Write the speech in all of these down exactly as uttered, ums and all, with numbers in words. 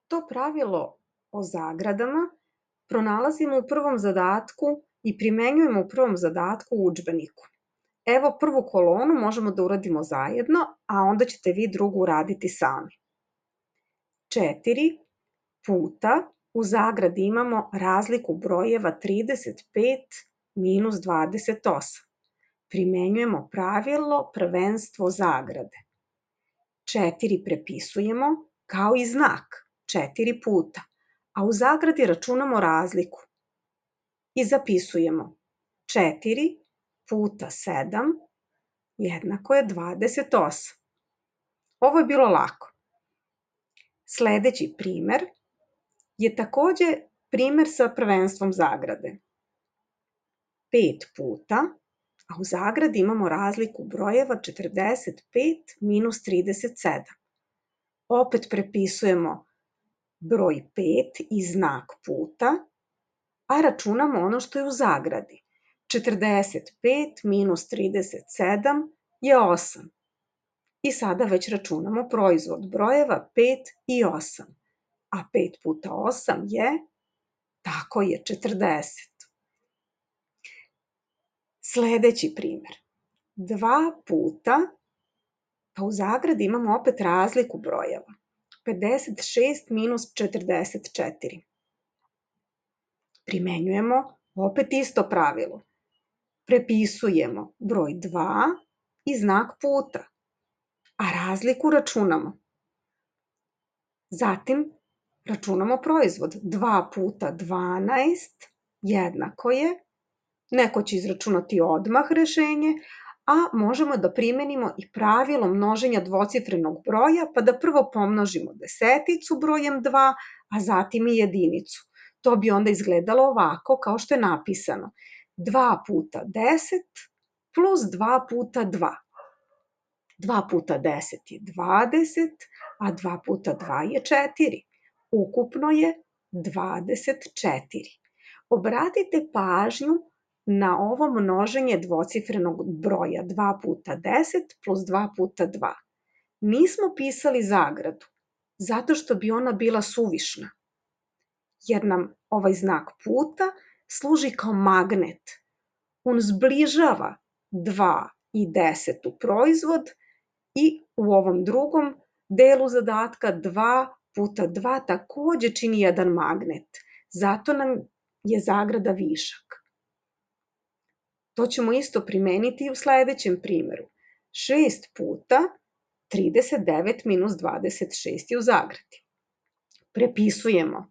To pravilo o zagradama pronalazimo u prvom zadatku i primenjujemo u prvom zadatku u udžbeniku. Evo prvu kolonu možemo da uradimo zajedno, a onda ćete vi drugu uraditi sami. četiri puta u zagradi imamo razliku brojeva trideset pet minus dvadeset osam. Primenjujemo pravilo prvenstvo zagrade. četiri prepisujemo kao i znak, četiri puta, a u zagradi računamo razliku. I zapisujemo četiri puta sedam jednako je dvadeset osam. Ovo je bilo lako. Sledeći primer je takođe primer sa prvenstvom zagrade. pet puta, a u zagradi imamo razliku brojeva četrdeset pet minus trideset sedam. Opet prepisujemo broj pet i znak puta, a računamo ono što je u zagradi. četrdeset pet minus trideset sedam je osam. I sada već računamo proizvod brojeva pet i osam. A pet puta osam je, tako je, četrdeset. Sledeći primer. dva puta, pa u zagradi imamo opet razliku brojeva. pedeset šest minus četrdeset četiri. Primenjujemo opet isto pravilo. Prepisujemo broj dva i znak puta, a razliku računamo. Zatim računamo proizvod. dva puta dvanaest jednako je, neko će izračunati odmah rešenje, a možemo da primenimo i pravilo množenja dvocifrenog broja, pa da prvo pomnožimo deseticu brojem dva, a zatim i jedinicu. To bi onda izgledalo ovako kao što je napisano. dva puta deset plus dva puta dva. dva puta deset je dvadeset, a dva puta dva je četiri. Ukupno je dvadeset četiri. Obratite pažnju na ovo množenje dvocifrenog broja. dva puta deset plus dva puta dva. Nismo pisali zagradu, zato što bi ona bila suvišna, jer nam ovaj znak puta služi kao magnet. On zbližava dva i deset u proizvod i u ovom drugom delu zadatka dva puta dva takođe čini jedan magnet. Zato nam je zagrada višak. To ćemo isto primeniti i u sledećem primeru. šest puta trideset devet minus dvadeset šest je u zagradi. Prepisujemo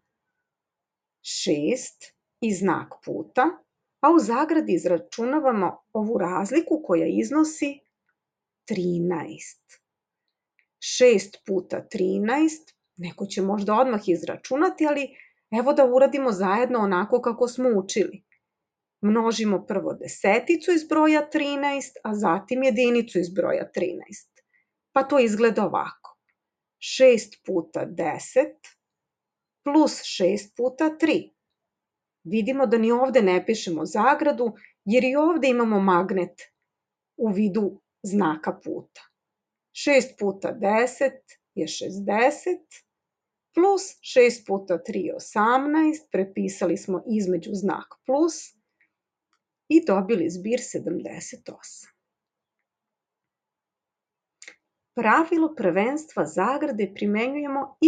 šest i znak puta, a u zagradi izračunavamo ovu razliku koja iznosi trinaest. šest puta trinaest, neko će možda odmah izračunati, ali evo da uradimo zajedno onako kako smo učili. Množimo prvo deseticu iz broja trinaest, a zatim jedinicu iz broja trinaest. Pa to izgleda ovako. šest puta deset plus šest puta tri. Vidimo da ni ovde ne pišemo zagradu, jer i ovde imamo magnet u vidu znaka puta. šest puta deset je šezdeset, plus šest puta tri je osamnaest, prepisali smo između znak plus i dobili zbir sedamdeset osam. Pravilo prvenstva zagrade primenjujemo i